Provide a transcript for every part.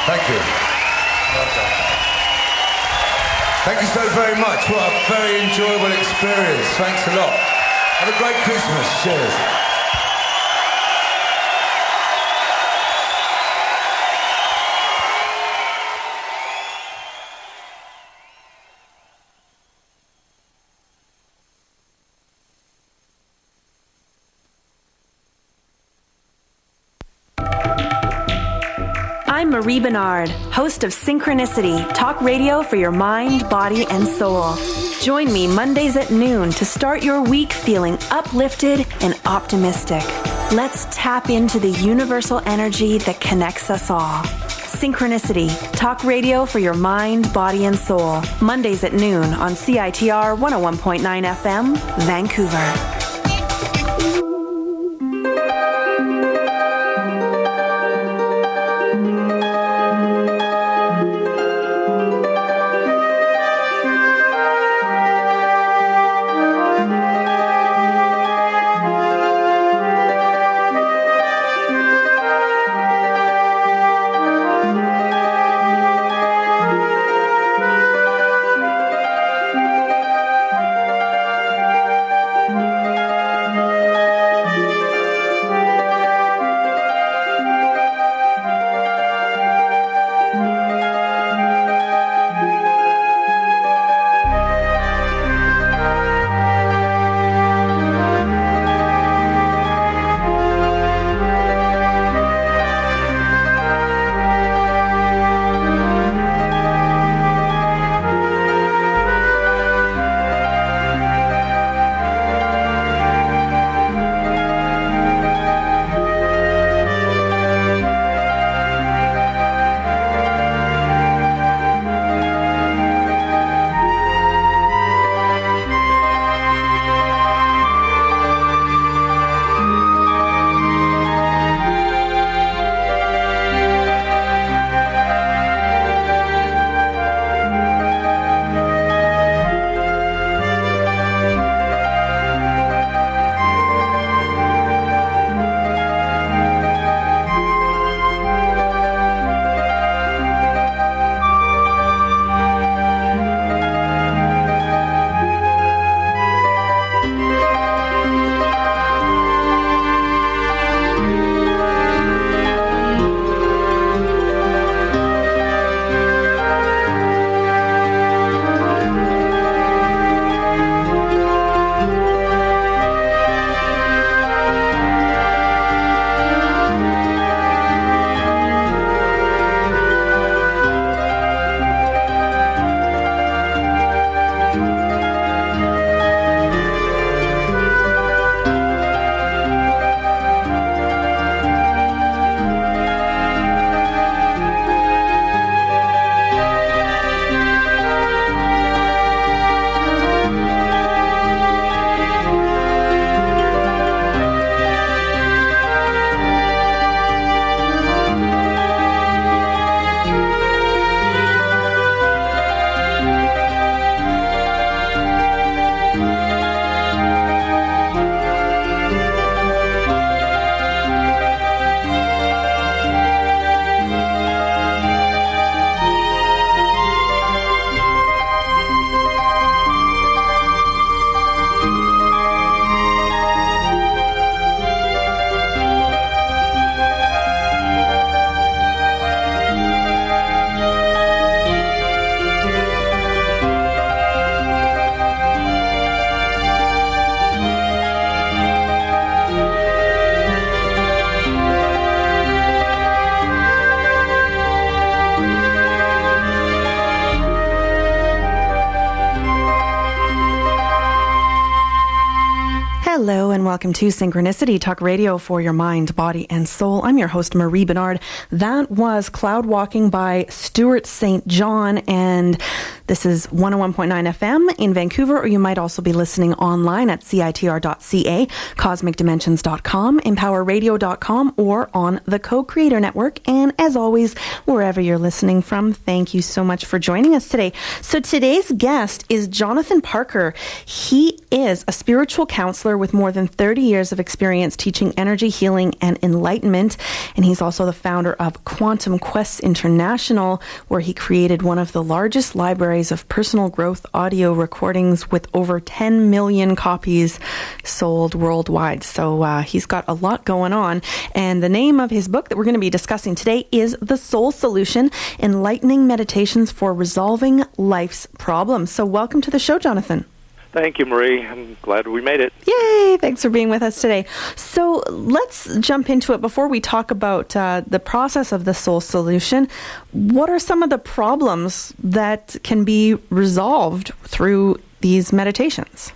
Thank you. Well done. Thank you so very much. What a very enjoyable experience. Thanks a lot. Have a great Christmas. Cheers. I'm Marie Bernard, host of Synchronicity, talk radio for your mind, body, and soul. Join me Mondays at noon to start your week feeling uplifted and optimistic. Let's tap into the universal energy that connects us all. Synchronicity, talk radio for your mind, body, and soul. Mondays at noon on CITR 101.9 FM, Vancouver. Hello and welcome to Synchronicity, talk radio for your mind, body, and soul. I'm your host, Marie Bernard. That was Cloud Walking by Stuart St. John, and this is 101.9 FM in Vancouver, or you might also be listening online at CITR.ca, CosmicDimensions.com, EmpowerRadio.com, or on the Co-Creator Network. And as always, wherever you're listening from, thank you so much for joining us today. So today's guest is Jonathan Parker. He is a spiritual counselor with more than 30 30 years of experience teaching energy healing and enlightenment. And he's also the founder of Quantum Quests International, where he created one of the largest libraries of personal growth audio recordings with over 10 million copies sold worldwide. So he's got a lot going on. And the name of his book that we're going to be discussing today is The Soul Solution, Enlightening Meditations for Resolving Life's Problems. So welcome to the show, Jonathan. Thank you, Marie. I'm glad we made it. Yay! Thanks for being with us today. So let's jump into it. Before we talk about the process of the Soul Solution, what are some of the problems that can be resolved through these meditations?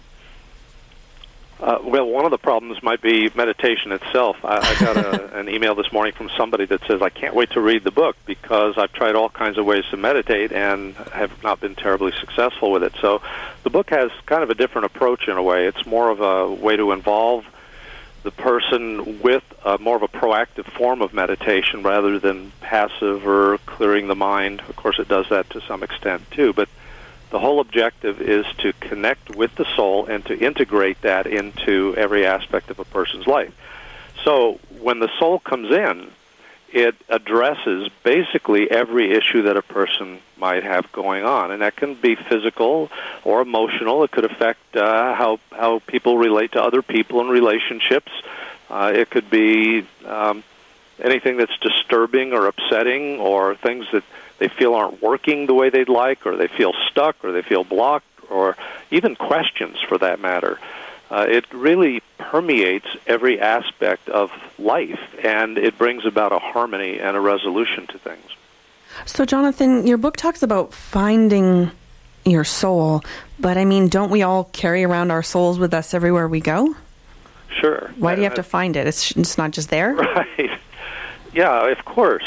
Well, one of the problems might be meditation itself. I got an email this morning from somebody that says, I can't wait to read the book because I've tried all kinds of ways to meditate and have not been terribly successful with it. So the book has kind of a different approach in a way. It's more of a way to involve the person with more of a proactive form of meditation rather than passive or clearing the mind. Of course, it does that to some extent, too, but the whole objective is to connect with the soul and to integrate that into every aspect of a person's life. So when the soul comes in, it addresses basically every issue that a person might have going on. And that can be physical or emotional. It could affect how people relate to other people in relationships. It could be anything that's disturbing or upsetting, or things that they feel aren't working the way they'd like, or they feel stuck, or they feel blocked, or even questions for that matter. It really permeates every aspect of life, and it brings about a harmony and a resolution to things. So, Jonathan, your book talks about finding your soul, but I mean, don't we all carry around our souls with us everywhere we go? Sure. Why do you have to find it? It's not just there? Right. Yeah, of course.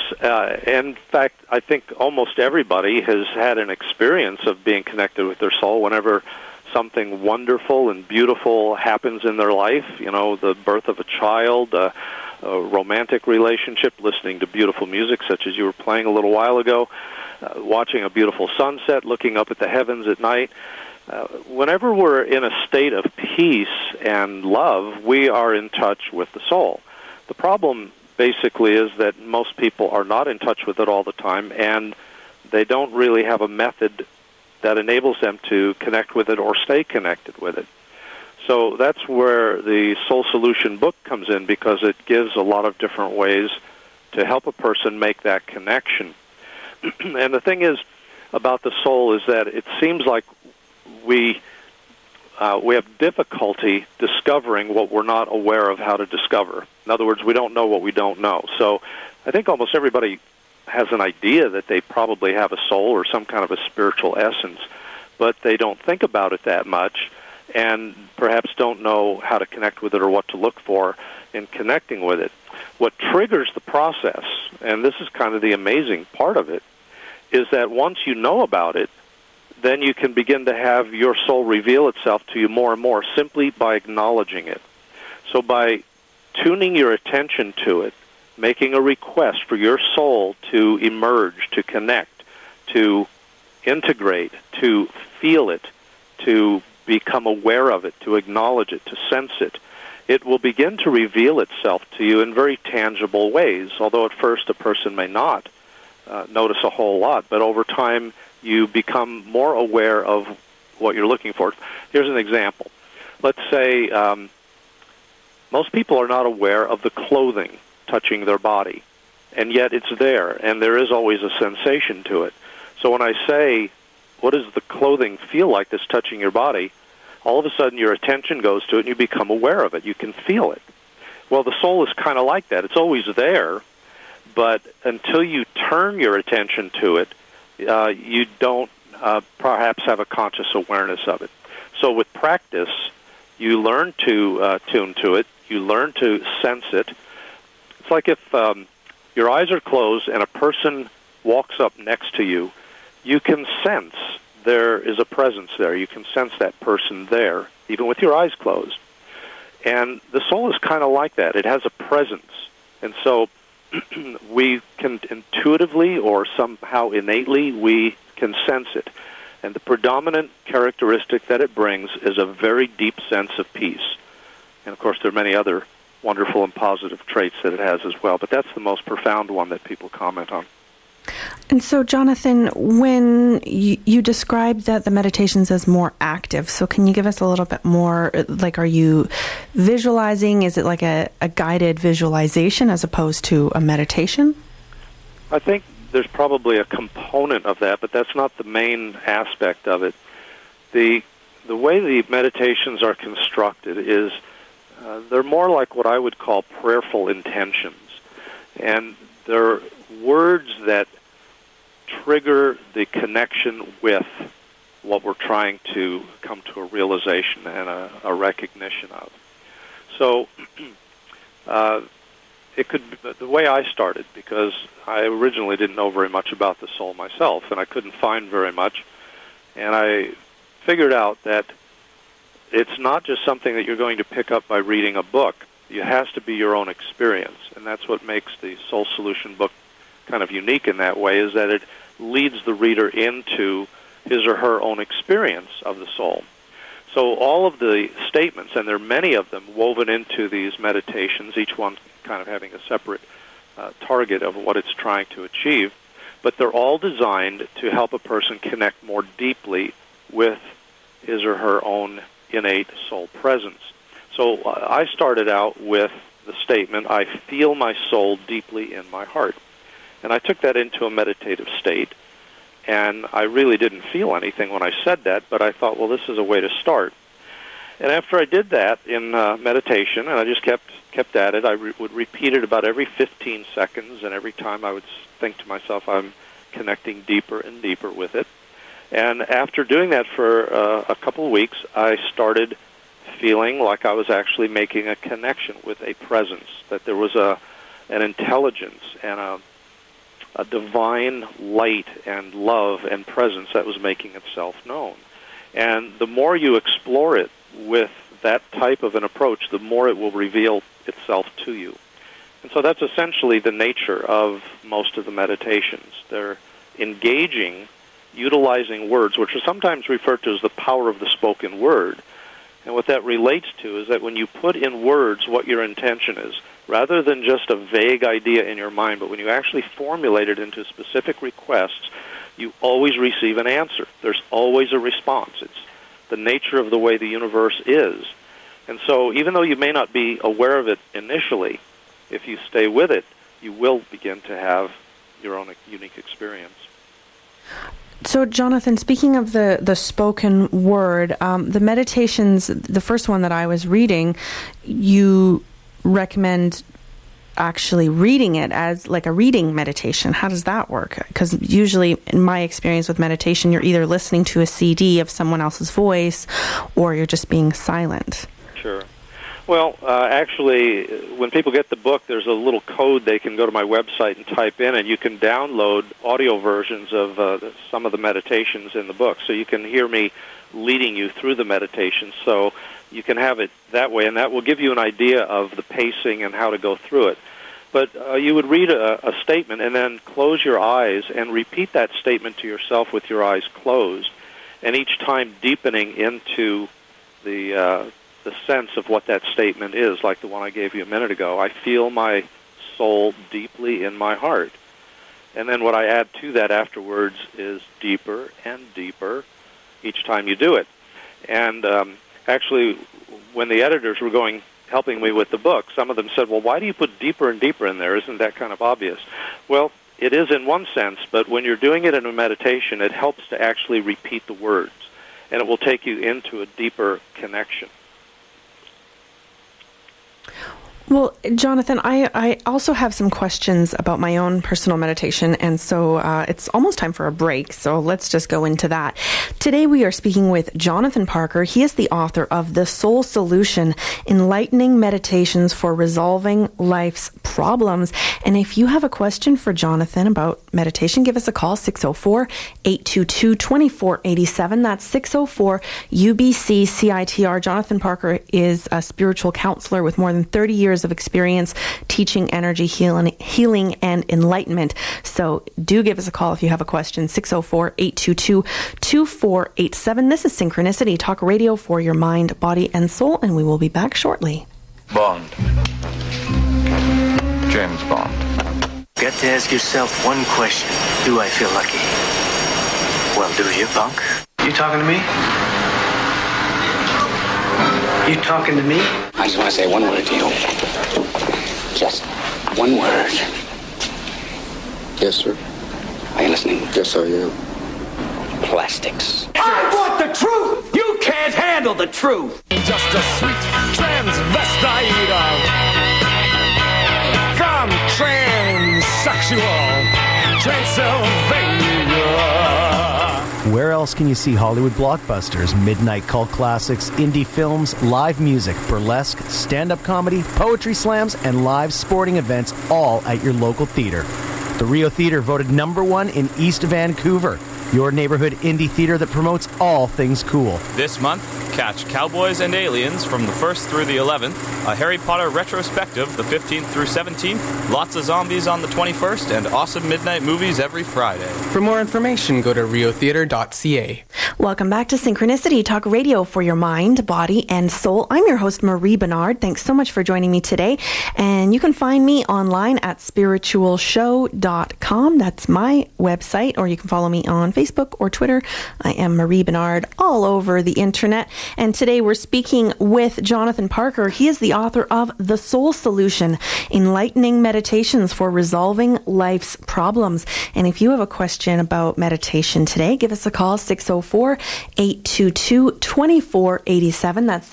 In fact, I think almost everybody has had an experience of being connected with their soul whenever something wonderful and beautiful happens in their life. You know, the birth of a child, a romantic relationship, listening to beautiful music such as you were playing a little while ago, watching a beautiful sunset, looking up at the heavens at night. Whenever we're in a state of peace and love, we are in touch with the soul. The problem basically is that most people are not in touch with it all the time, and they don't really have a method that enables them to connect with it or stay connected with it. So that's where the Soul Solution book comes in, because it gives a lot of different ways to help a person make that connection. And the thing is about the soul is that it seems like we have difficulty discovering what we're not aware of how to discover. In other words, we don't know what we don't know. So I think almost everybody has an idea that they probably have a soul or some kind of a spiritual essence, but they don't think about it that much and perhaps don't know how to connect with it or what to look for in connecting with it. What triggers the process, and this is kind of the amazing part of it, is that once you know about it, then you can begin to have your soul reveal itself to you more and more simply by acknowledging it. So by tuning your attention to it, making a request for your soul to emerge, to connect, to integrate, to feel it, to become aware of it, to acknowledge it, to sense it, it will begin to reveal itself to you in very tangible ways, although at first a person may not notice a whole lot, but over time you become more aware of what you're looking for. Here's an example. Let's say most people are not aware of the clothing touching their body, and yet it's there, and there is always a sensation to it. So when I say, what does the clothing feel like that's touching your body, all of a sudden your attention goes to it and you become aware of it. You can feel it. Well, the soul is kind of like that. It's always there, but until you turn your attention to it, you don't perhaps have a conscious awareness of it. So with practice, you learn to tune to it. You learn to sense it. It's like if your eyes are closed and a person walks up next to you, you can sense there is a presence there. You can sense that person there, even with your eyes closed. And the soul is kind of like that. It has a presence. And so we can intuitively or somehow innately, we can sense it. And the predominant characteristic that it brings is a very deep sense of peace. And, of course, there are many other wonderful and positive traits that it has as well. But that's the most profound one that people comment on. And so, Jonathan, when you described that the meditations as more active, so can you give us a little bit more, like, are you visualizing? Is it like a guided visualization as opposed to a meditation? I think there's probably a component of that, but that's not the main aspect of it. The way the meditations are constructed is they're more like what I would call prayerful intentions. And they're words that trigger the connection with what we're trying to come to a realization and a recognition of. So it could be the way I started, because I originally didn't know very much about the soul myself, and I couldn't find very much. And I figured out that it's not just something that you're going to pick up by reading a book. It has to be your own experience, and that's what makes the Soul Solution book kind of unique in that way, is that it leads the reader into his or her own experience of the soul. So all of the statements, and there are many of them woven into these meditations, each one kind of having a separate target of what it's trying to achieve, but they're all designed to help a person connect more deeply with his or her own innate soul presence. So I started out with the statement, I feel my soul deeply in my heart. And I took that into a meditative state, and I really didn't feel anything when I said that, but I thought, well, this is a way to start. And after I did that in meditation, and I just kept at it, I would repeat it about every 15 seconds, and every time I would think to myself, I'm connecting deeper and deeper with it. And after doing that for a couple of weeks, I started feeling like I was actually making a connection with a presence, that there was an intelligence and a divine light and love and presence that was making itself known. And the more you explore it with that type of an approach, the more it will reveal itself to you. And so that's essentially the nature of most of the meditations. They're engaging, utilizing words, which are sometimes referred to as the power of the spoken word. And what that relates to is that when you put in words what your intention is, rather than just a vague idea in your mind, but when you actually formulate it into specific requests, you always receive an answer. There's always a response. It's the nature of the way the universe is. And so even though you may not be aware of it initially, if you stay with it, you will begin to have your own unique experience. So, Jonathan, speaking of the spoken word, the meditations, the first one that I was reading, you recommend actually reading it as like a reading meditation. How does that work? Because usually, in my experience with meditation, you're either listening to a CD of someone else's voice or you're just being silent. Sure. Well, actually, when people get the book, there's a little code they can go to my website and type in, and you can download audio versions of some of the meditations in the book. So you can hear me leading you through the meditations. So you can have it that way, and that will give you an idea of the pacing and how to go through it. But you would read a statement and then close your eyes and repeat that statement to yourself with your eyes closed, and each time deepening into the sense of what that statement is, like the one I gave you a minute ago. I feel my soul deeply in my heart. And then what I add to that afterwards is deeper and deeper each time you do it. And actually, when the editors were helping me with the book, some of them said, well, why do you put deeper and deeper in there? Isn't that kind of obvious? Well, it is in one sense, but when you're doing it in a meditation, it helps to actually repeat the words, and it will take you into a deeper connection. Well, Jonathan, I also have some questions about my own personal meditation, and so it's almost time for a break, so let's just go into that. Today we are speaking with Jonathan Parker. He is the author of The Soul Solution, Enlightening Meditations for Resolving Life's Problems. And if you have a question for Jonathan about meditation, give us a call, 604-822-2487. That's 604-UBC-CITR. Jonathan Parker is a spiritual counselor with more than 30 years years of experience teaching energy healing and enlightenment. So do give us a call if you have a question, 604-822-2487. This is Synchronicity, talk radio for your mind, body, and soul, and we will be back shortly. Bond. James Bond. Got to ask yourself one question. Do I feel lucky? Well, do you, punk? You talking to me? You talking to me? I just want to say one word to you. Just one word. Yes, sir. Are you listening? Yes, I am. Plastics. I want the truth! You can't handle the truth! Just a sweet transvestite from transsexual Transylvania. Where else can you see Hollywood blockbusters, midnight cult classics, indie films, live music, burlesque, stand-up comedy, poetry slams, and live sporting events all at your local theater? The Rio Theater voted #1 in East Vancouver, your neighborhood indie theater that promotes all things cool. This month, catch Cowboys and Aliens from the 1st through the 11th, a Harry Potter retrospective the 15th through 17th, lots of zombies on the 21st, and awesome midnight movies every Friday. For more information, go to riotheater.ca. Welcome back to Synchronicity, talk radio for your mind, body, and soul. I'm your host, Marie Bernard. Thanks so much for joining me today. And you can find me online at spiritualshow.com. That's my website, or you can follow me on Facebook or Twitter. I am Marie Bernard all over the internet. And today we're speaking with Jonathan Parker. He is the author of The Soul Solution, Enlightening Meditations for Resolving Life's Problems. And if you have a question about meditation today, give us a call, 604-822-2487. That's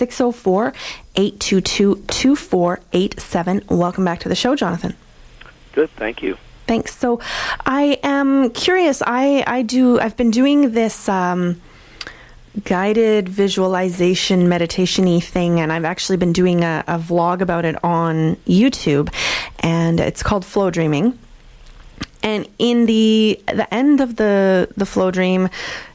604-822-2487. Welcome back to the show, Jonathan. Good, thank you. Thanks. So I am curious. I've been doing this guided visualization meditation-y thing, and I've actually been doing a vlog about it on YouTube, and it's called Flow Dreaming. And in the end of the flow dream,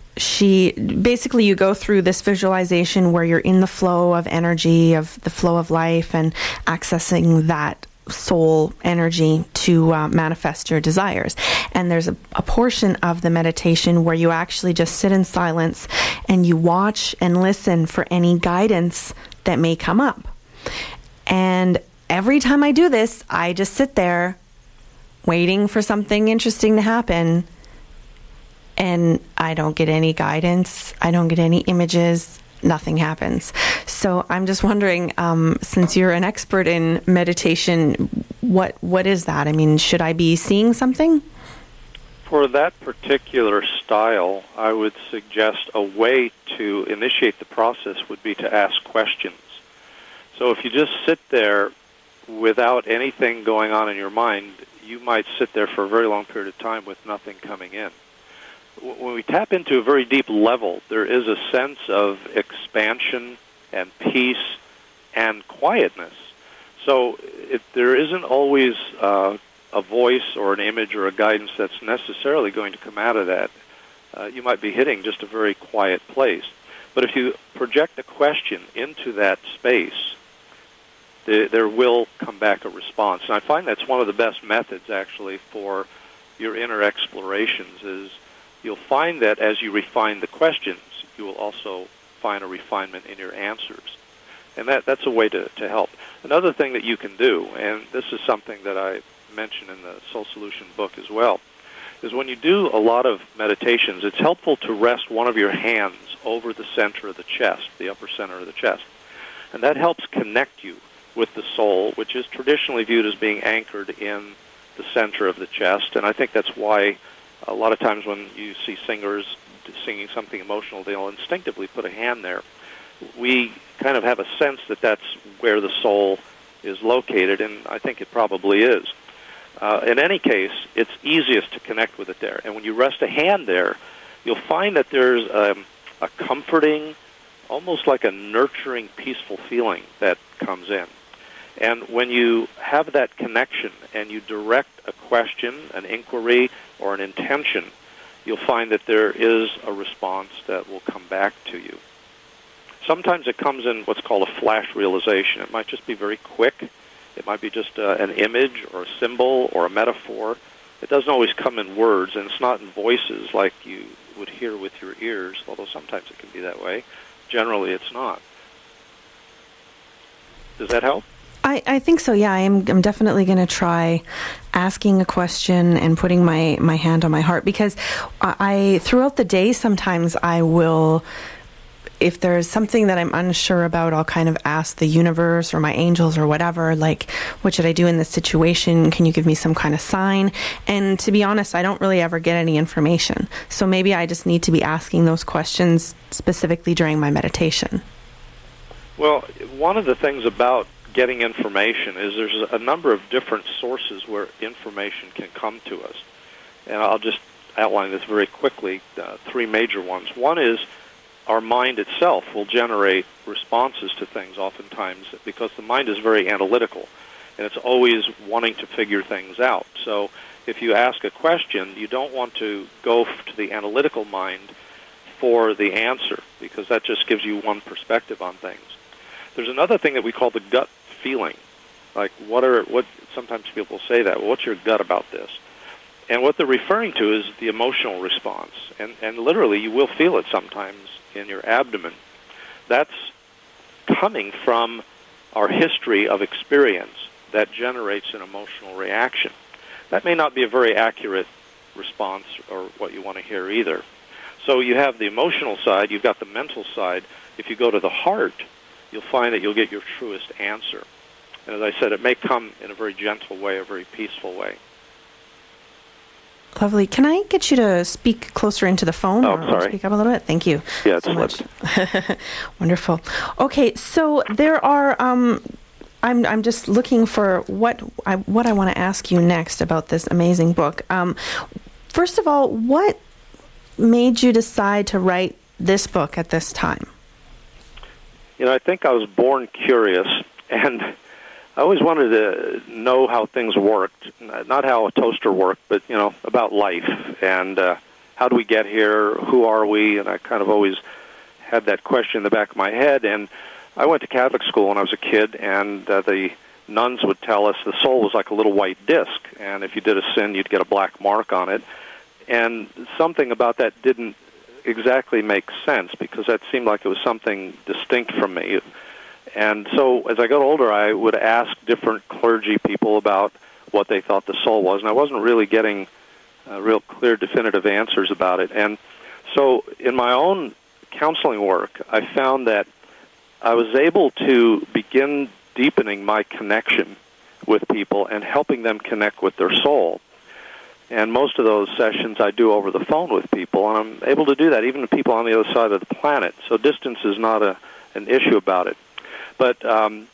you go through this visualization where you're in the flow of energy, of the flow of life, and accessing that soul energy to manifest your desires. And there's a portion of the meditation where you actually just sit in silence and you watch and listen for any guidance that may come up. And every time I do this, I just sit there waiting for something interesting to happen, and I don't get any guidance. I don't get any images. Nothing happens. So I'm just wondering, since you're an expert in meditation, what is that? I mean, should I be seeing something? For that particular style, I would suggest a way to initiate the process would be to ask questions. So if you just sit there without anything going on in your mind, you might sit there for a very long period of time with nothing coming in. When we tap into a very deep level, there is a sense of expansion and peace and quietness. So there isn't always a voice or an image or a guidance that's necessarily going to come out of that. You might be hitting just a very quiet place. But if you project a question into that space, there will come back a response. And I find that's one of the best methods, actually, for your inner explorations is you'll find that as you refine the questions, you will also find a refinement in your answers. And that's a way to help. Another thing that you can do, and this is something that I mention in the Soul Solution book as well, is when you do a lot of meditations, it's helpful to rest one of your hands over the center of the chest, the upper center of the chest. And that helps connect you with the soul, which is traditionally viewed as being anchored in the center of the chest. And I think that's why a lot of times when you see singers singing something emotional, they'll instinctively put a hand there. We kind of have a sense that that's where the soul is located, and I think it probably is. In any case, it's easiest to connect with it there. And when you rest a hand there, you'll find that there's a comforting, almost like a nurturing, peaceful feeling that comes in. And when you have that connection and you direct a question, an inquiry, or an intention, you'll find that there is a response that will come back to you. Sometimes it comes in what's called a flash realization. It might just be very quick, It might be just an image or a symbol or a metaphor. It doesn't always come in words, and it's not in voices like you would hear with your ears, although sometimes it can be that way. Generally, it's not. Does that help? I think so, yeah. I'm definitely going to try asking a question and putting my hand on my heart, because I throughout the day sometimes I will, if there's something that I'm unsure about, I'll kind of ask the universe or my angels or whatever, like, what should I do in this situation? Can you give me some kind of sign? And to be honest, I don't really ever get any information. So maybe I just need to be asking those questions specifically during my meditation. Well, one of the things about getting information is there's a number of different sources where information can come to us. And I'll just outline this very quickly, 3 major ones. One is our mind itself will generate responses to things oftentimes because the mind is very analytical, and it's always wanting to figure things out. So if you ask a question, you don't want to go to the analytical mind for the answer, because that just gives you one perspective on things. There's another thing that we call the gut feeling. Like, what sometimes people say that, well, what's your gut about this? And what they're referring to is the emotional response. And literally, you will feel it sometimes in your abdomen. That's coming from our history of experience that generates an emotional reaction. That may not be a very accurate response or what you want to hear either. So you have the emotional side, you've got the mental side. If you go to the heart, you'll find that you'll get your truest answer. And as I said, it may come in a very gentle way, a very peaceful way. Lovely. Can I get you to speak closer into the phone? Oh, sorry. Speak up a little bit? Thank you. Yeah, it's so much. Wonderful. Okay, so there are... I'm just looking for what I want to ask you next about this amazing book. First of all, what made you decide to write this book at this time? You know, I think I was born curious, and I always wanted to know how things worked. Not how a toaster worked, but, you know, about life. And how do we get here? Who are we? And I kind of always had that question in the back of my head. And I went to Catholic school when I was a kid, and the nuns would tell us the soul was like a little white disc, and if you did a sin, you'd get a black mark on it. And something about that didn't exactly make sense, because that seemed like it was something distinct from me. And so as I got older, I would ask different clergy people about what they thought the soul was, and I wasn't really getting real clear, definitive answers about it. And so in my own counseling work, I found that I was able to begin deepening my connection with people and helping them connect with their soul. And most of those sessions I do over the phone with people, and I'm able to do that even to people on the other side of the planet. So distance is not an issue about it. But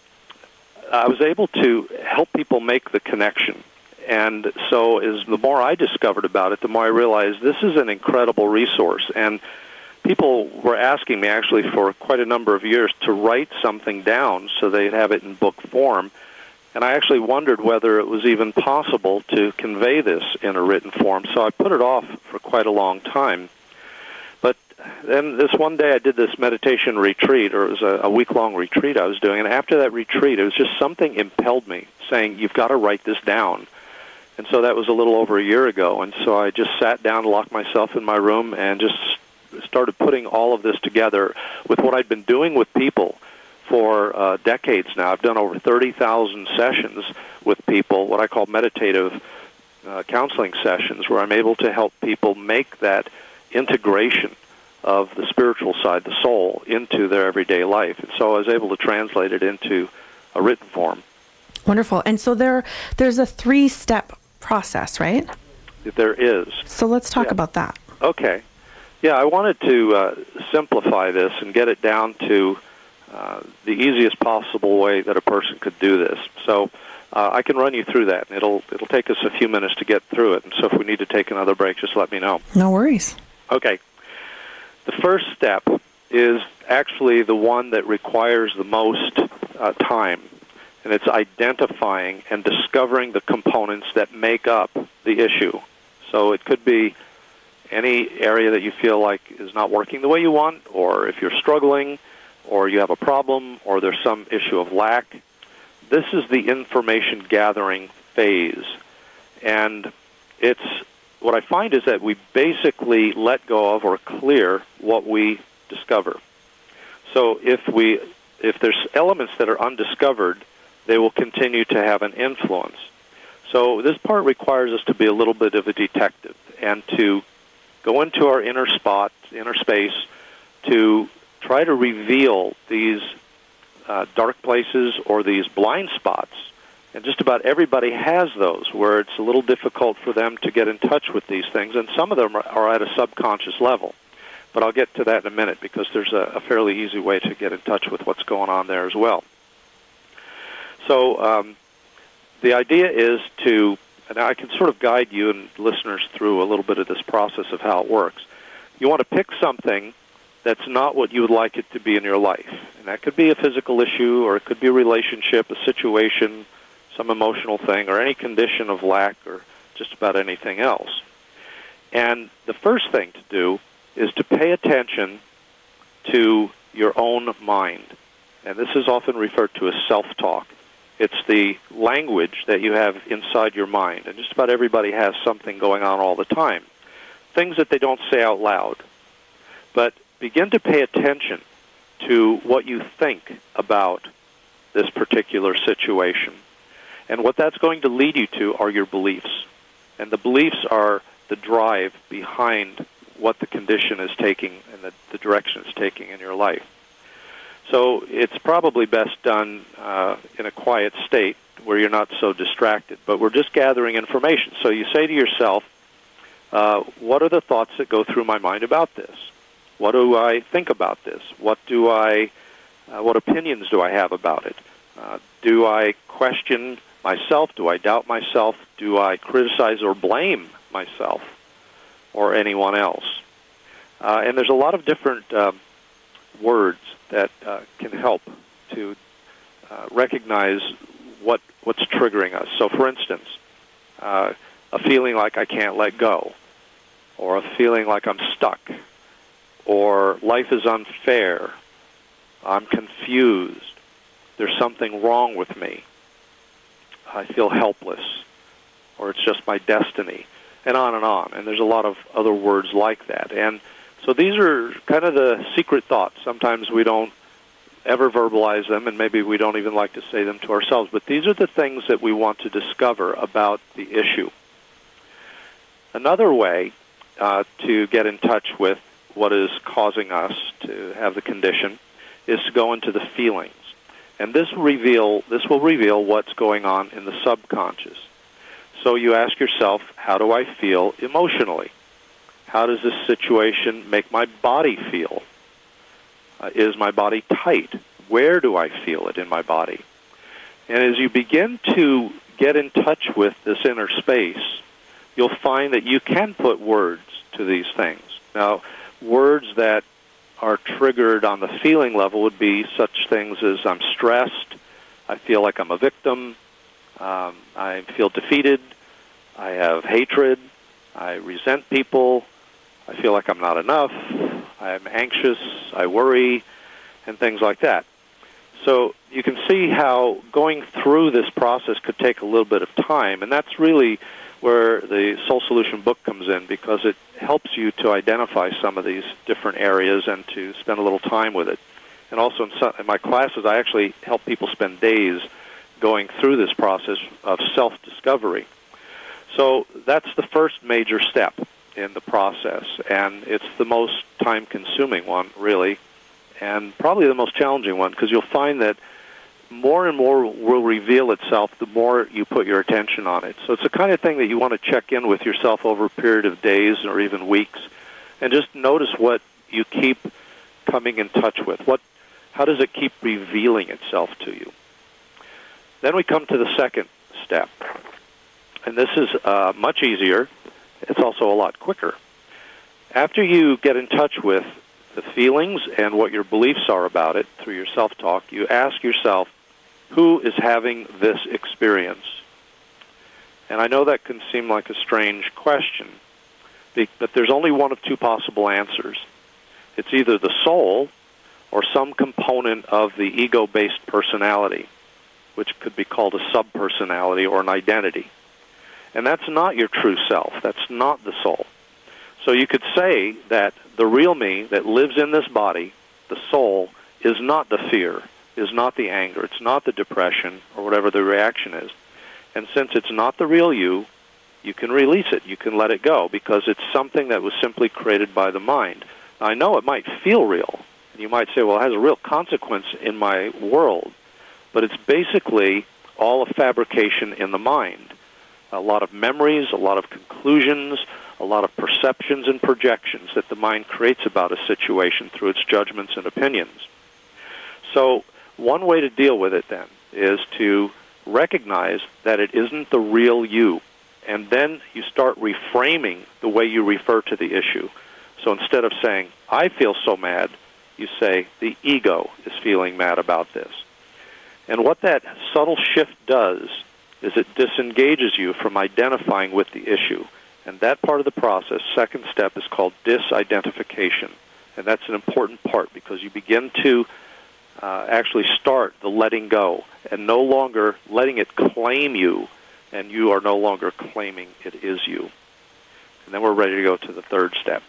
I was able to help people make the connection. And so the more I discovered about it, the more I realized this is an incredible resource. And people were asking me actually for quite a number of years to write something down so they'd have it in book form. And I actually wondered whether it was even possible to convey this in a written form. So I put it off for quite a long time. But then this one day I did this meditation retreat, or it was a week-long retreat I was doing. And after that retreat, it was just something impelled me, saying, you've got to write this down. And so that was a little over a year ago. And so I just sat down, locked myself in my room, and just started putting all of this together with what I'd been doing with people for decades now. I've done over 30,000 sessions with people, what I call meditative counseling sessions, where I'm able to help people make that integration of the spiritual side, the soul, into their everyday life. And so I was able to translate it into a written form. Wonderful. And so there's a 3-step process, right? There is. So let's talk about that. Okay. Yeah, I wanted to simplify this and get it down to the easiest possible way that a person could do this. So I can run you through that. And it'll take us a few minutes to get through it. And so if we need to take another break, just let me know. No worries. Okay. The first step is actually the one that requires the most time. And it's identifying and discovering the components that make up the issue. So it could be any area that you feel like is not working the way you want, or if you're struggling, or you have a problem, or there's some issue of lack. this is the information gathering phase. And it's what I find is that we basically let go of or clear what we discover. So if there's elements that are undiscovered, they will continue to have an influence. So this part requires us to be a little bit of a detective and to go into our inner space, to try to reveal these dark places or these blind spots. And just about everybody has those where it's a little difficult for them to get in touch with these things, and some of them are at a subconscious level. But I'll get to that in a minute because there's a fairly easy way to get in touch with what's going on there as well. So the idea is to, and I can sort of guide you and listeners through a little bit of this process of how it works. You want to pick something that's not what you would like it to be in your life. And that could be a physical issue, or it could be a relationship, a situation, some emotional thing, or any condition of lack, or just about anything else. And the first thing to do is to pay attention to your own mind. And this is often referred to as self-talk. It's the language that you have inside your mind. And just about everybody has something going on all the time. Things that they don't say out loud. But begin to pay attention to what you think about this particular situation. And what that's going to lead you to are your beliefs. And the beliefs are the drive behind what the condition is taking and the direction it's taking in your life. So it's probably best done in a quiet state where you're not so distracted. But we're just gathering information. So you say to yourself, what are the thoughts that go through my mind about this? What do I think about this? What opinions do I have about it? Do I question myself? Do I doubt myself? Do I criticize or blame myself or anyone else? And there's a lot of different words that can help to recognize what's triggering us. So, for instance, a feeling like I can't let go, or a feeling like I'm stuck, or life is unfair, I'm confused, there's something wrong with me, I feel helpless, or it's just my destiny, and on and on. And there's a lot of other words like that. And so these are kind of the secret thoughts. Sometimes we don't ever verbalize them, and maybe we don't even like to say them to ourselves. But these are the things that we want to discover about the issue. Another way to get in touch with what is causing us to have the condition is to go into the feelings. And this will reveal what's going on in the subconscious. So you ask yourself, how do I feel emotionally? How does this situation make my body feel? Is my body tight? Where do I feel it in my body? And as you begin to get in touch with this inner space, you'll find that you can put words to these things. Now, words that are triggered on the feeling level would be such things as I'm stressed, I feel like I'm a victim, I feel defeated, I have hatred, I resent people, I feel like I'm not enough, I'm anxious, I worry, and things like that. So you can see how going through this process could take a little bit of time, and that's really where the Soul Solution book comes in, because it helps you to identify some of these different areas and to spend a little time with it. And also in my classes, I actually help people spend days going through this process of self-discovery. So that's the first major step in the process, and it's the most time-consuming one, really, and probably the most challenging one, because you'll find that more and more will reveal itself the more you put your attention on it. So it's the kind of thing that you want to check in with yourself over a period of days or even weeks, and just notice what you keep coming in touch with. How does it keep revealing itself to you? Then we come to the second step, and this is much easier. It's also a lot quicker. After you get in touch with the feelings and what your beliefs are about it through your self-talk, you ask yourself, who is having this experience? And I know that can seem like a strange question, but there's only one of two possible answers. It's either the soul or some component of the ego-based personality, which could be called a subpersonality or an identity. And that's not your true self. That's not the soul. So you could say that the real me that lives in this body, the soul, is not the fear, is not the anger, it's not the depression, or whatever the reaction is. And since it's not the real you, you can release it, you can let it go, because it's something that was simply created by the mind. Now, I know it might feel real, and you might say, well, it has a real consequence in my world, but it's basically all a fabrication in the mind. A lot of memories, a lot of conclusions, a lot of perceptions and projections that the mind creates about a situation through its judgments and opinions. So one way to deal with it, then, is to recognize that it isn't the real you, and then you start reframing the way you refer to the issue. So instead of saying, I feel so mad, you say, the ego is feeling mad about this. And what that subtle shift does is it disengages you from identifying with the issue. And that part of the process, second step, is called disidentification. And that's an important part, because you begin to actually start the letting go and no longer letting it claim you, and you are no longer claiming it is you. And then we're ready to go to the third step.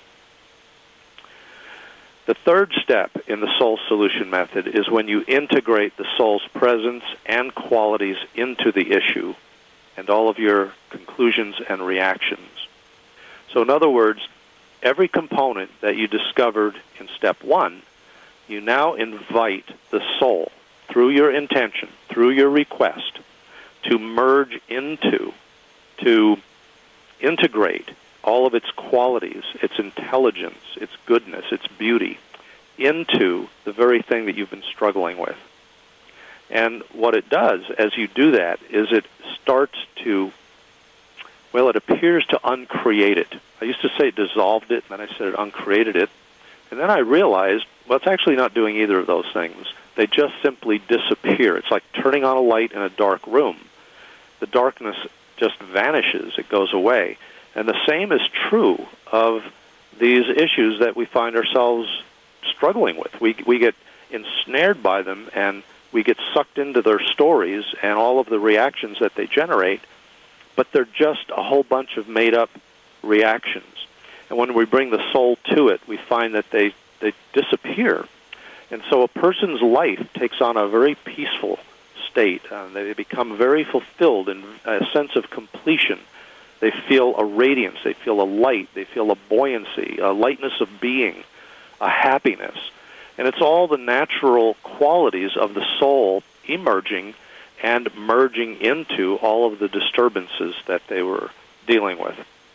The third step in the soul solution method is when you integrate the soul's presence and qualities into the issue and all of your conclusions and reactions. So in other words, every component that you discovered in step one, you now invite the soul, through your intention, through your request, to merge into, to integrate all of its qualities, its intelligence, its goodness, its beauty, into the very thing that you've been struggling with. And what it does as you do that is it starts to, well, it appears to uncreate it. I used to say it dissolved it, and then I said it uncreated it. And then I realized, well, it's actually not doing either of those things. They just simply disappear. It's like turning on a light in a dark room. The darkness just vanishes. It goes away. And the same is true of these issues that we find ourselves struggling with. We get ensnared by them, and we get sucked into their stories and all of the reactions that they generate, but they're just a whole bunch of made-up reactions. And when we bring the soul to it, we find that they disappear. And so a person's life takes on a very peaceful state. They become very fulfilled in a sense of completion. They feel a radiance. They feel a light. They feel a buoyancy, a lightness of being, a happiness. And it's all the natural qualities of the soul emerging and merging into all of the disturbances that they were dealing with.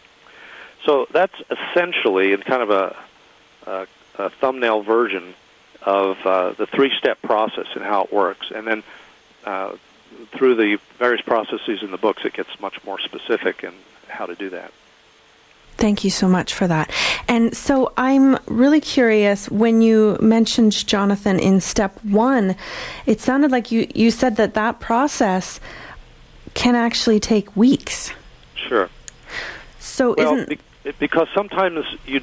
So that's essentially, in kind of a thumbnail version of the three-step process and how it works. And then through the various processes in the books, it gets much more specific in how to do that. Thank you so much for that. And so I'm really curious, when you mentioned, Jonathan, in step one, it sounded like you said that process can actually take weeks. Sure. So because sometimes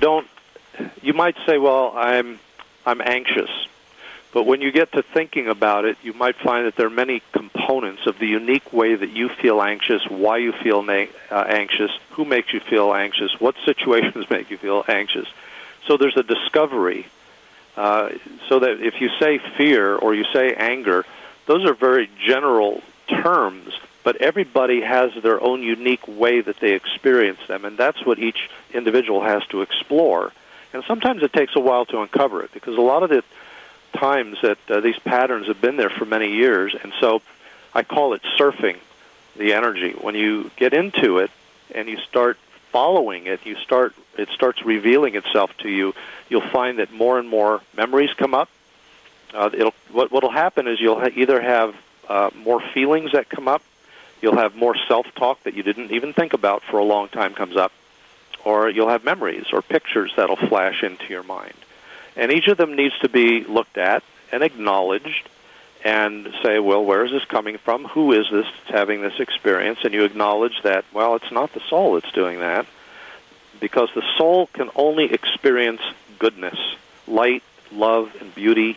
you might say, well, I'm anxious. But when you get to thinking about it, you might find that there are many components of the unique way that you feel anxious, why you feel anxious, who makes you feel anxious, what situations make you feel anxious. So there's a discovery. So that if you say fear or you say anger, those are very general terms, but everybody has their own unique way that they experience them, and that's what each individual has to explore. And sometimes it takes a while to uncover it, because a lot of the times that these patterns have been there for many years, and so I call it surfing the energy. When you get into it and you start following it, it starts revealing itself to you. You'll find that more and more memories come up. What'll happen is you'll either have more feelings that come up, you'll have more self-talk that you didn't even think about for a long time comes up, or you'll have memories or pictures that'll flash into your mind. And each of them needs to be looked at and acknowledged and say, well, where is this coming from? Who is this that's having this experience? And you acknowledge that, well, it's not the soul that's doing that, because the soul can only experience goodness, light, love, and beauty,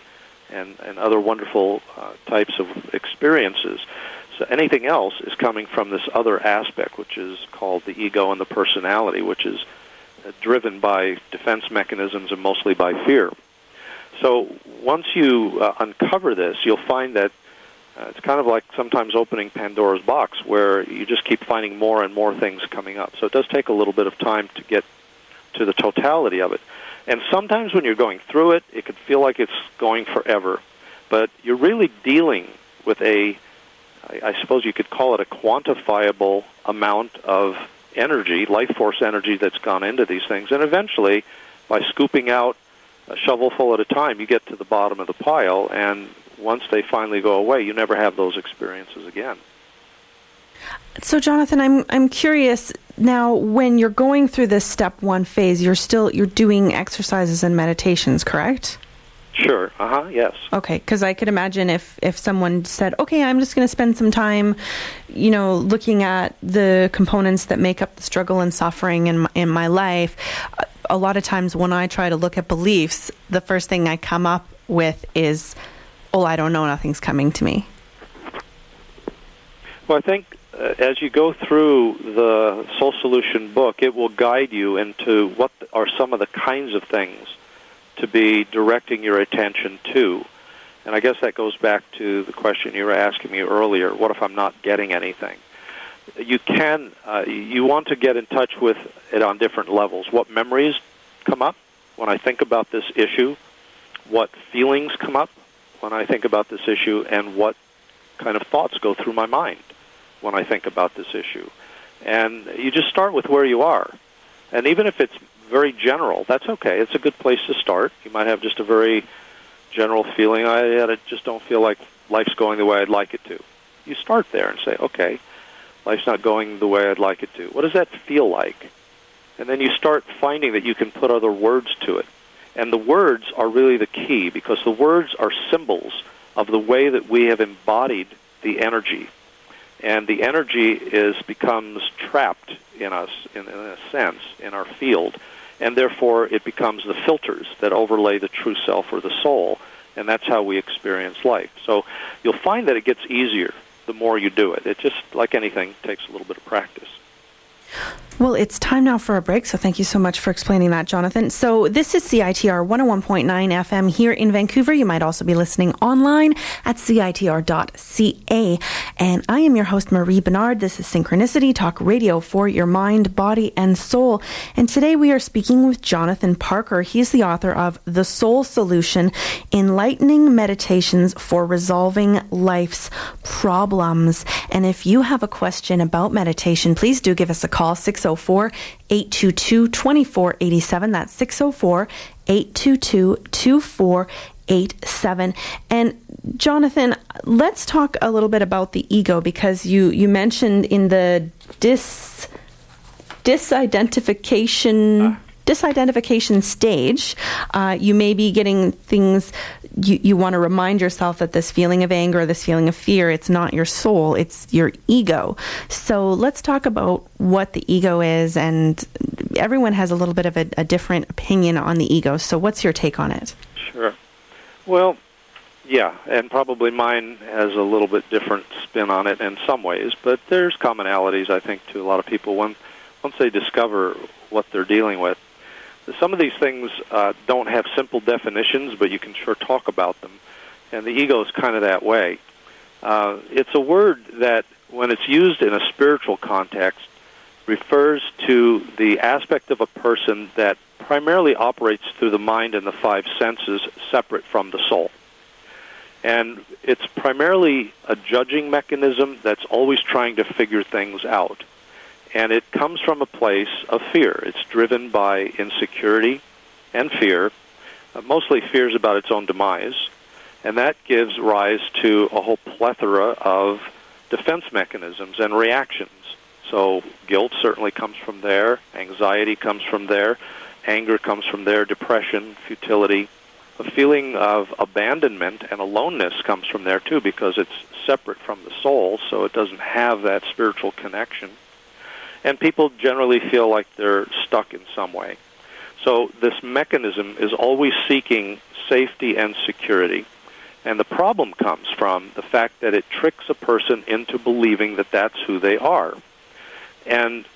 and other wonderful types of experiences. So anything else is coming from this other aspect, which is called the ego and the personality, which is driven by defense mechanisms and mostly by fear. So once you uncover this, you'll find that it's kind of like sometimes opening Pandora's box, where you just keep finding more and more things coming up. So it does take a little bit of time to get to the totality of it. And sometimes when you're going through it, it could feel like it's going forever. But you're really dealing with I suppose you could call it a quantifiable amount of energy, life force energy that's gone into these things. And eventually, by scooping out a shovelful at a time, you get to the bottom of the pile, and once they finally go away, you never have those experiences again. So, Jonathan, I'm curious now. When you're going through this step one phase, you're doing exercises and meditations, correct? Sure. Yes. Okay, because I could imagine if someone said, "Okay, I'm just going to spend some time, looking at the components that make up the struggle and suffering in my life." A lot of times, when I try to look at beliefs, the first thing I come up with is, "Oh, I don't know. Nothing's coming to me." Well, I think as you go through the Soul Solution book, it will guide you into what are some of the kinds of things to be directing your attention to. And I guess that goes back to the question you were asking me earlier, what if I'm not getting anything? You want to get in touch with it on different levels. What memories come up when I think about this issue? What feelings come up when I think about this issue? And what kind of thoughts go through my mind when I think about this issue? And you just start with where you are. And even if it's very general, that's okay. It's a good place to start. You might have just a very general feeling, I just don't feel like life's going the way I'd like it to. You start there and say, okay, life's not going the way I'd like it to. What does that feel like? And then you start finding that you can put other words to it. And the words are really the key, because the words are symbols of the way that we have embodied the energy. And the energy becomes trapped in us, in a sense, in our field. And therefore, it becomes the filters that overlay the true self or the soul, and that's how we experience life. So you'll find that it gets easier the more you do it. It just, like anything, takes a little bit of practice. Well, it's time now for a break, so thank you so much for explaining that, Jonathan. So this is CITR 101.9 FM here in Vancouver. You might also be listening online at CITR.ca. And I am your host, Marie Bernard. This is Synchronicity, talk radio for your mind, body, and soul. And today we are speaking with Jonathan Parker. He's the author of The Soul Solution, Enlightening Meditations for Resolving Life's Problems. And if you have a question about meditation, please do give us a call, 604-822-2487. That's 604-822-2487. And Jonathan, let's talk a little bit about the ego, because you mentioned in the disidentification stage, you may be getting things, you want to remind yourself that this feeling of anger, this feeling of fear, it's not your soul, it's your ego. So let's talk about what the ego is, and everyone has a little bit of a different opinion on the ego. So what's your take on it? Sure. Well, yeah, and probably mine has a little bit different spin on it in some ways, but there's commonalities, I think, to a lot of people once they discover what they're dealing with. Some of these things don't have simple definitions, but you can sure talk about them. And the ego is kind of that way. It's a word that, when it's used in a spiritual context, refers to the aspect of a person that primarily operates through the mind and the five senses, separate from the soul. And it's primarily a judging mechanism that's always trying to figure things out. And it comes from a place of fear. It's driven by insecurity and fear, mostly fears about its own demise. And that gives rise to a whole plethora of defense mechanisms and reactions. So guilt certainly comes from there. Anxiety comes from there. Anger comes from there. Depression, futility. A feeling of abandonment and aloneness comes from there, too, because it's separate from the soul, so it doesn't have that spiritual connection. And people generally feel like they're stuck in some way. So this mechanism is always seeking safety and security. And the problem comes from the fact that it tricks a person into believing that that's who they are. And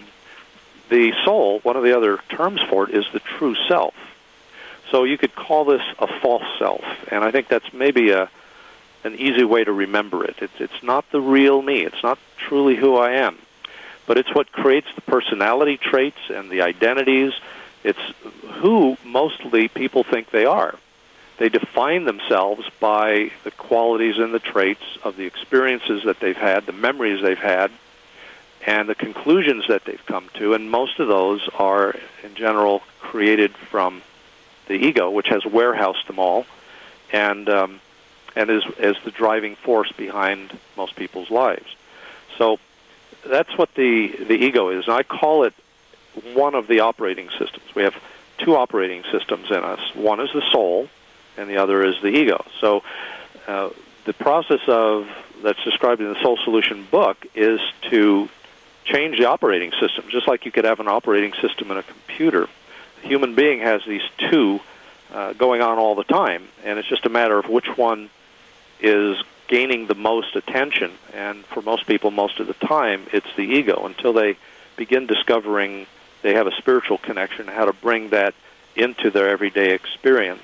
the soul, one of the other terms for it, is the true self. So you could call this a false self, and I think that's maybe an easy way to remember it. It's not the real me. It's not truly who I am. But it's what creates the personality traits and the identities. It's who mostly people think they are. They define themselves by the qualities and the traits of the experiences that they've had, the memories they've had, and the conclusions that they've come to. And most of those are, in general, created from the ego, which has warehoused them all, and is the driving force behind most people's lives. So that's what the ego is. And I call it one of the operating systems. We have two operating systems in us. One is the soul, and the other is the ego. So the process that's described in the Soul Solution book is to change the operating system, just like you could have an operating system in a computer. The human being has these two going on all the time, and it's just a matter of which one is gaining the most attention. And for most people, most of the time, it's the ego, until they begin discovering they have a spiritual connection, how to bring that into their everyday experience.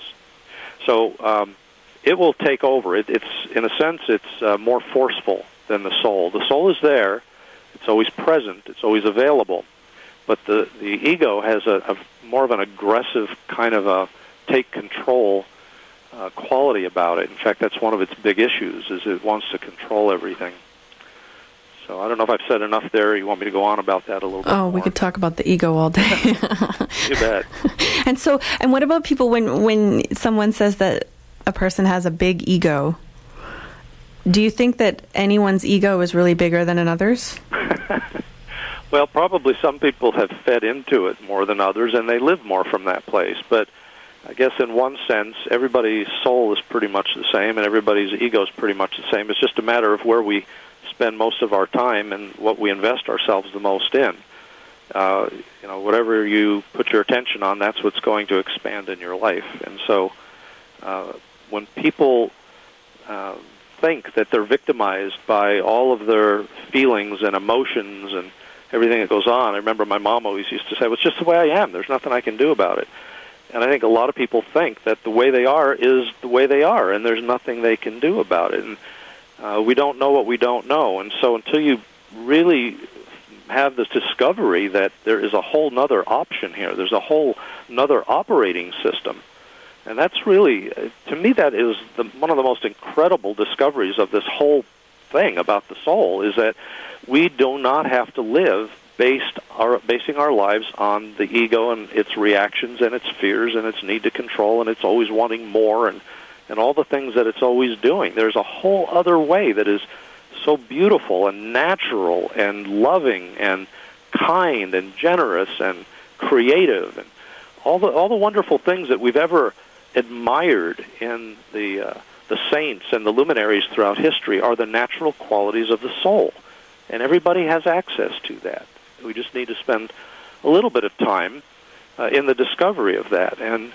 So it will take over. It's in a sense, it's more forceful than the soul. The soul is there. It's always present. It's always available. But the ego has a more of an aggressive kind of a take control quality about it. In fact, that's one of its big issues, is it wants to control everything. So I don't know if I've said enough there. You want me to go on about that a little bit more? We could talk about the ego all day. You bet. And what about people when someone says that a person has a big ego? Do you think that anyone's ego is really bigger than another's? Well, probably some people have fed into it more than others, and they live more from that place. But I guess in one sense, everybody's soul is pretty much the same, and everybody's ego is pretty much the same. It's just a matter of where we spend most of our time and what we invest ourselves the most in. Whatever you put your attention on, that's what's going to expand in your life. And so when people think that they're victimized by all of their feelings and emotions and everything that goes on, I remember my mom always used to say, well, it's just the way I am. There's nothing I can do about it. And I think a lot of people think that the way they are is the way they are, and there's nothing they can do about it. And we don't know what we don't know. And so until you really have this discovery that there is a whole nother option here, there's a whole nother operating system. And that's really, to me, that is one of the most incredible discoveries of this whole thing about the soul, is that we do not have to live basing our lives on the ego and its reactions and its fears and its need to control and its always wanting more and all the things that it's always doing. There's a whole other way that is so beautiful and natural and loving and kind and generous and creative, and all the wonderful things that we've ever admired in the saints and the luminaries throughout history are the natural qualities of the soul. And everybody has access to that. We just need to spend a little bit of time in the discovery of that. And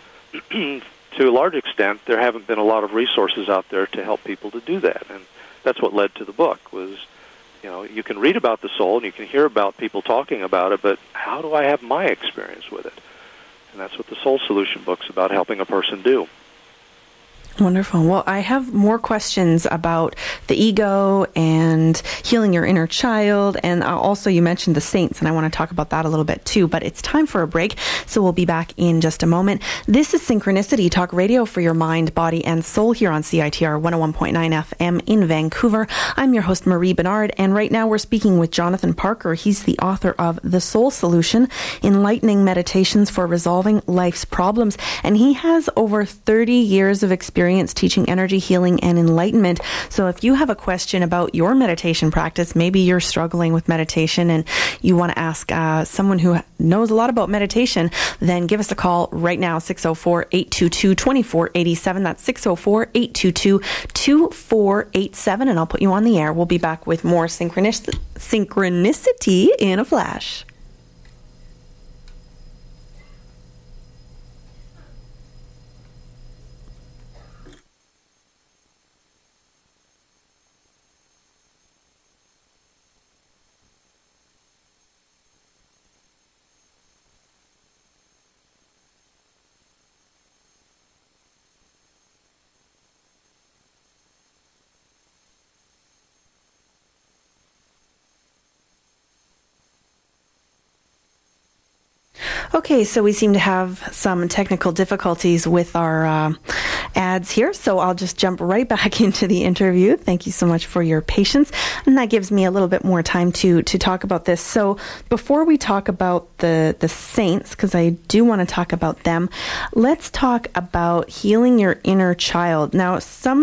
to a large extent, there haven't been a lot of resources out there to help people to do that. And that's what led to the book, was, you can read about the soul and you can hear about people talking about it, but how do I have my experience with it? And that's what the Soul Solution book's about, helping a person do. Wonderful. Well, I have more questions about the ego and healing your inner child. And also you mentioned the saints, and I want to talk about that a little bit too. But it's time for a break, so we'll be back in just a moment. This is Synchronicity, talk radio for your mind, body, and soul here on CITR 101.9 FM in Vancouver. I'm your host, Marie Bernard, and right now we're speaking with Jonathan Parker. He's the author of The Soul Solution, Enlightening Meditations for Resolving Life's Problems. And he has over 30 years of experience teaching energy healing and enlightenment. So if you have a question about your meditation practice, maybe you're struggling with meditation and you want to ask someone who knows a lot about meditation, then give us a call right now, 604-822-2487. That's 604-822-2487, and I'll put you on the air. We'll be back with more synchronicity in a flash. Okay, so we seem to have some technical difficulties with our ads here, so I'll just jump right back into the interview. Thank you so much for your patience, and that gives me a little bit more time to talk about this. So before we talk about the saints, because I do want to talk about them, let's talk about healing your inner child. Now,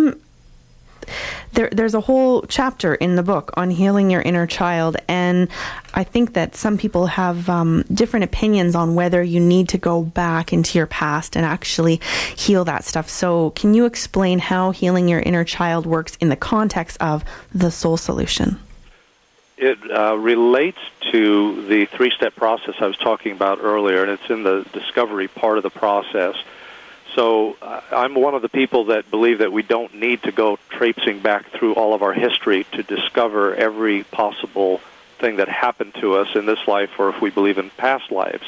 there's a whole chapter in the book on healing your inner child, and I think that some people have different opinions on whether you need to go back into your past and actually heal that stuff. So can you explain how healing your inner child works in the context of the Soul Solution? It relates to the three-step process I was talking about earlier, and it's in the discovery part of the process. So I'm one of the people that believe that we don't need to go traipsing back through all of our history to discover every possible thing that happened to us in this life, or if we believe in past lives.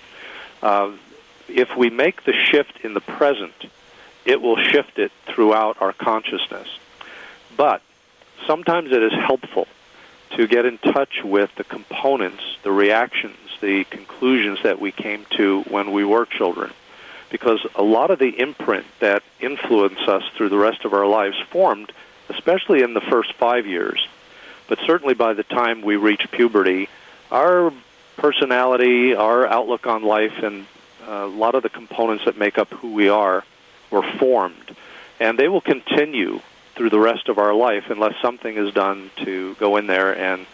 If we make the shift in the present, it will shift it throughout our consciousness. But sometimes it is helpful to get in touch with the components, the reactions, the conclusions that we came to when we were children. Because a lot of the imprint that influence us through the rest of our lives formed, especially in the first 5 years, but certainly by the time we reach puberty, our personality, our outlook on life, and a lot of the components that make up who we are were formed. And they will continue through the rest of our life unless something is done to go in there and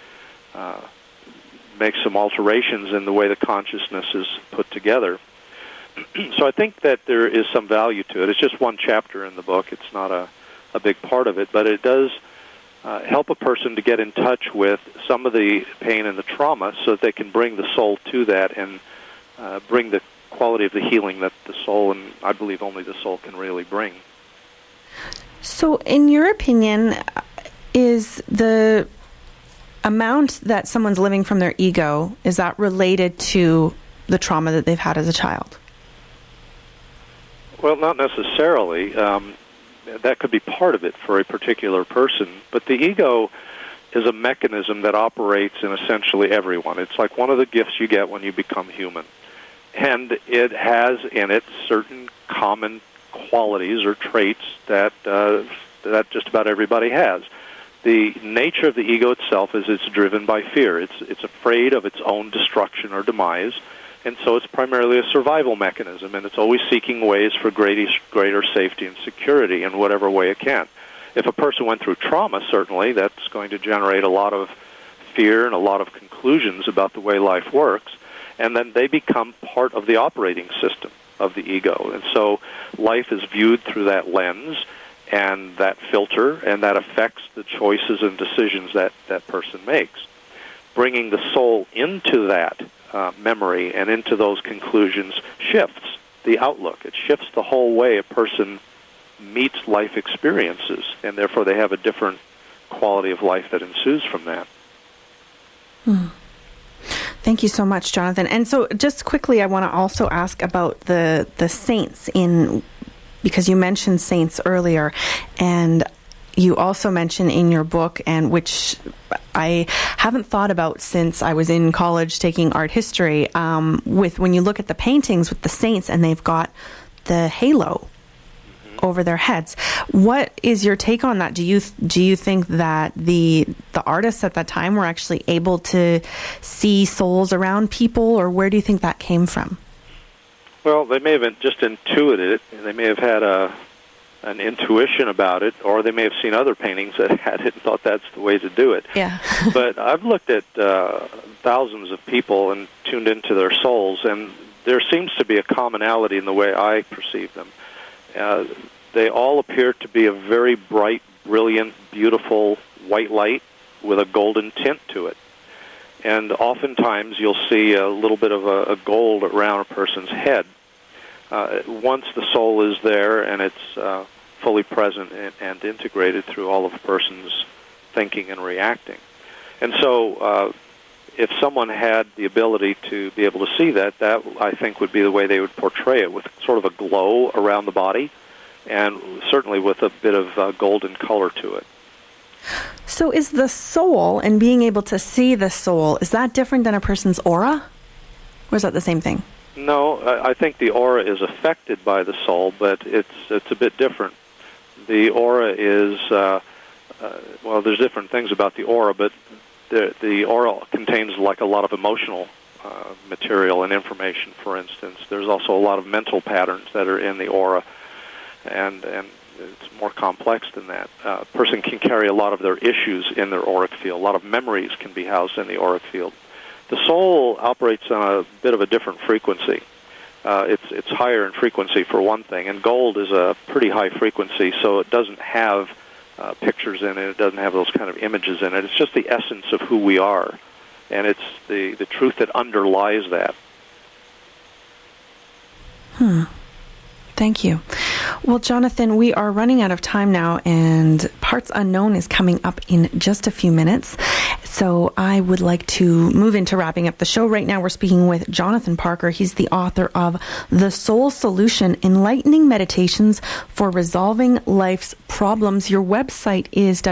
make some alterations in the way the consciousness is put together. So I think that there is some value to it. It's just one chapter in the book. It's not a big part of it, but it does help a person to get in touch with some of the pain and the trauma so that they can bring the soul to that and bring the quality of the healing that the soul, and I believe only the soul, can really bring. So in your opinion, is the amount that someone's living from their ego, is that related to the trauma that they've had as a child? Well, not necessarily. That could be part of it for a particular person. But the ego is a mechanism that operates in essentially everyone. It's like one of the gifts you get when you become human. And it has in it certain common qualities or traits that just about everybody has. The nature of the ego itself is it's driven by fear. It's afraid of its own destruction or demise. And so it's primarily a survival mechanism, and it's always seeking ways for greater safety and security in whatever way it can. If a person went through trauma, certainly, that's going to generate a lot of fear and a lot of conclusions about the way life works, and then they become part of the operating system of the ego. And so life is viewed through that lens and that filter, and that affects the choices and decisions that that person makes. Bringing the soul into that memory and into those conclusions shifts the outlook. It shifts the whole way a person meets life experiences, and therefore they have a different quality of life that ensues from that. Thank you so much, Jonathan. And so just quickly, I want to also ask about the saints, because you mentioned saints earlier, and you also mention in your book, and which I haven't thought about since I was in college taking art history, with when you look at the paintings with the saints and they've got the halo over their heads. What is your take on that? Do you think that the artists at that time were actually able to see souls around people, or where do you think that came from? Well, they may have just intuited it, and they may have had an intuition about it, or they may have seen other paintings that had it and thought that's the way to do it. Yeah. But I've looked at thousands of people and tuned into their souls, and there seems to be a commonality in the way I perceive them. They all appear to be a very bright, brilliant, beautiful white light with a golden tint to it. And oftentimes you'll see a little bit of a gold around a person's head. Once the soul is there and it's fully present and integrated through all of a person's thinking and reacting. And so if someone had the ability to be able to see that I think would be the way they would portray it, with sort of a glow around the body and certainly with a bit of golden color to it. So is the soul, and being able to see the soul, is that different than a person's aura? Or is that the same thing? No, I think the aura is affected by the soul, but it's a bit different. The aura is, well, there's different things about the aura, but the aura contains like a lot of emotional material and information, for instance. There's also a lot of mental patterns that are in the aura, and it's more complex than that. A person can carry a lot of their issues in their auric field. A lot of memories can be housed in the auric field. The soul operates on a bit of a different frequency. It's higher in frequency, for one thing, and gold is a pretty high frequency, so it doesn't have pictures in it. It doesn't have those kind of images in it. It's just the essence of who we are, and it's the truth that underlies that. Thank you. Well, Jonathan, we are running out of time now, and Parts Unknown is coming up in just a few minutes. So I would like to move into wrapping up the show. Right now we're speaking with Jonathan Parker. He's the author of The Soul Solution, Enlightening Meditations for Resolving Life's Problems. Your website is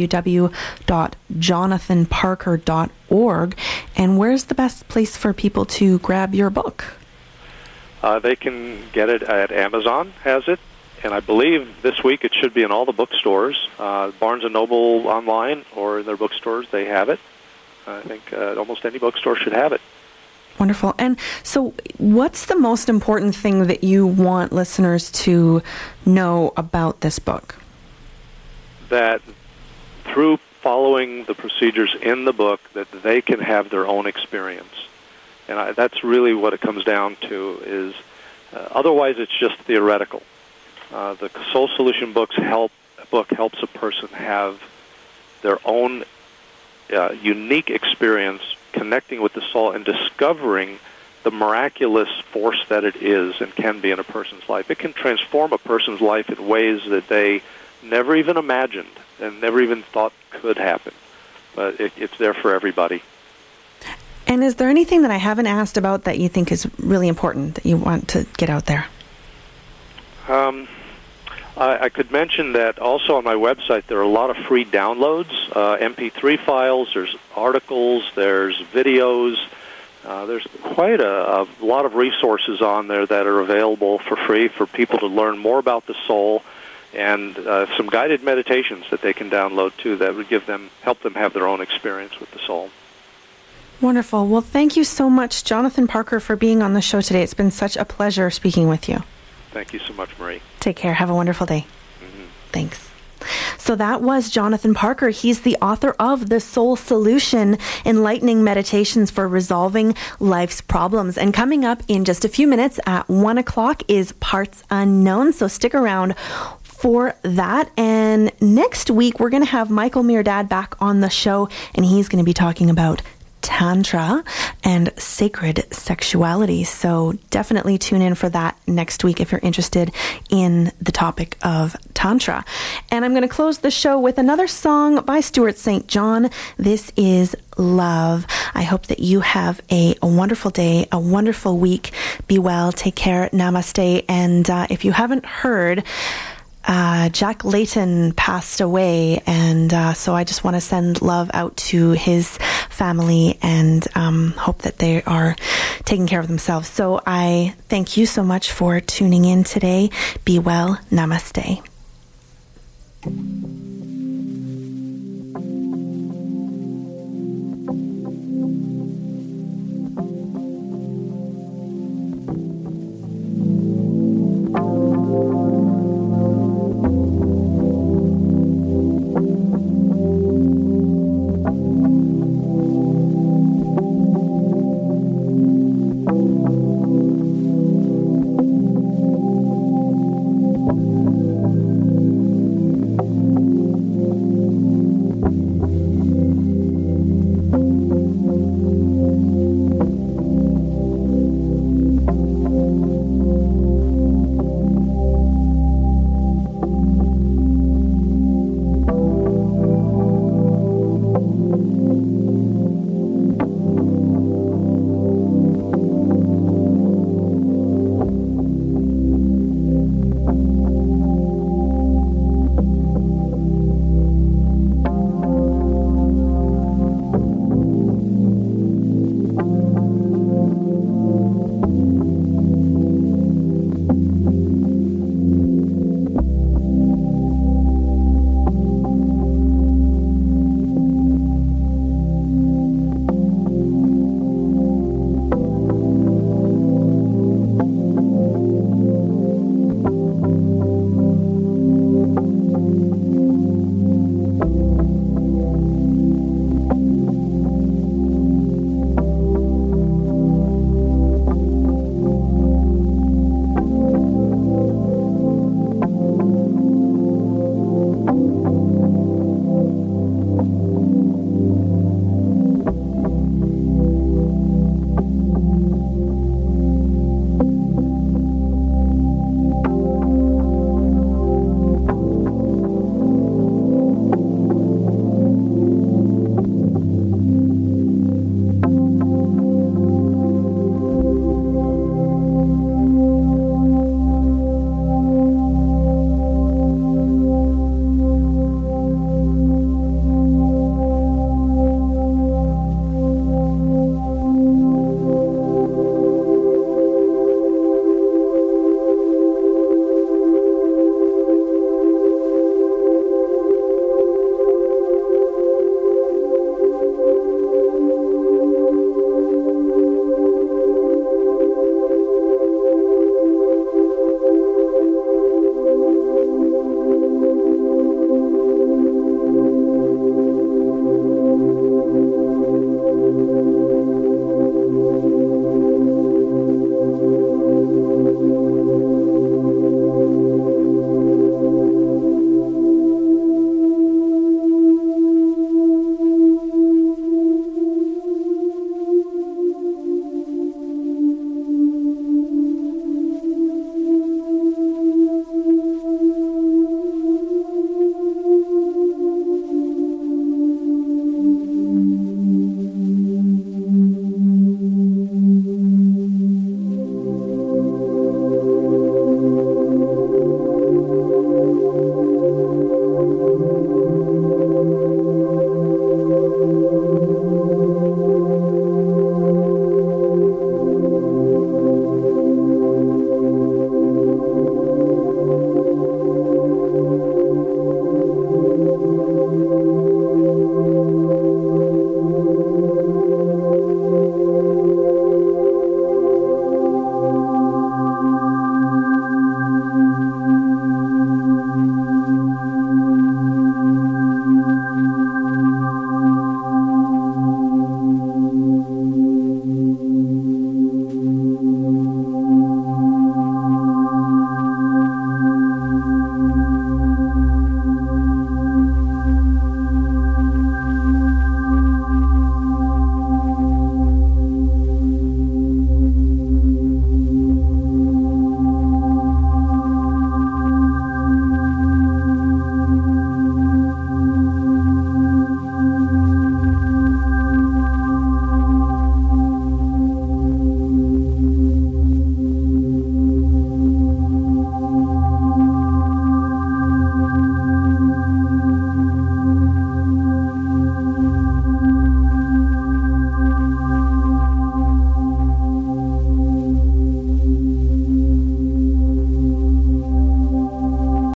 www.jonathanparker.org. And where's the best place for people to grab your book? They can get it at Amazon, has it, and I believe this week it should be in all the bookstores. Barnes & Noble online or in their bookstores, they have it. I think almost any bookstore should have it. Wonderful. And so what's the most important thing that you want listeners to know about this book? That through following the procedures in the book, that they can have their own experience. And that's really what it comes down to. Is otherwise it's just theoretical. The Soul Solution book helps a person have their own unique experience connecting with the soul and discovering the miraculous force that it is and can be in a person's life. It can transform a person's life in ways that they never even imagined and never even thought could happen. But it's there for everybody. And is there anything that I haven't asked about that you think is really important that you want to get out there? I could mention that also on my website there are a lot of free downloads, MP3 files, there's articles, there's videos. There's quite a lot of resources on there that are available for free for people to learn more about the soul, and some guided meditations that they can download too that would help them have their own experience with the soul. Wonderful. Well, thank you so much, Jonathan Parker, for being on the show today. It's been such a pleasure speaking with you. Thank you so much, Marie. Take care. Have a wonderful day. Thanks. So that was Jonathan Parker. He's the author of The Soul Solution, Enlightening Meditations for Resolving Life's Problems. And coming up in just a few minutes at 1 o'clock is Parts Unknown. So stick around for that. And next week, we're going to have Michael Mirdad back on the show, and he's going to be talking about Tantra and sacred sexuality. So definitely tune in for that next week if you're interested in the topic of Tantra. And I'm going to close the show with another song by Stuart St. John. This is Love. I hope that you have a wonderful day, a wonderful week. Be well, take care, namaste. And if you haven't heard, Jack Layton passed away, and so I just want to send love out to his family and hope that they are taking care of themselves. So I thank you so much for tuning in today. Be well. Namaste.